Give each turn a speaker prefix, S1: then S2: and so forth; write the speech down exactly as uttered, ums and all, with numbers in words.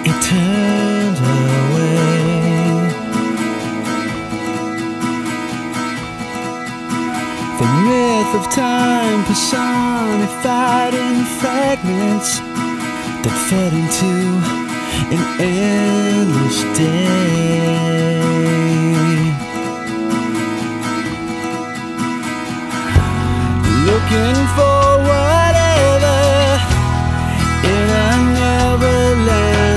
S1: it turned away. The myth of time personified in fragments that fed into an endless day. Looking for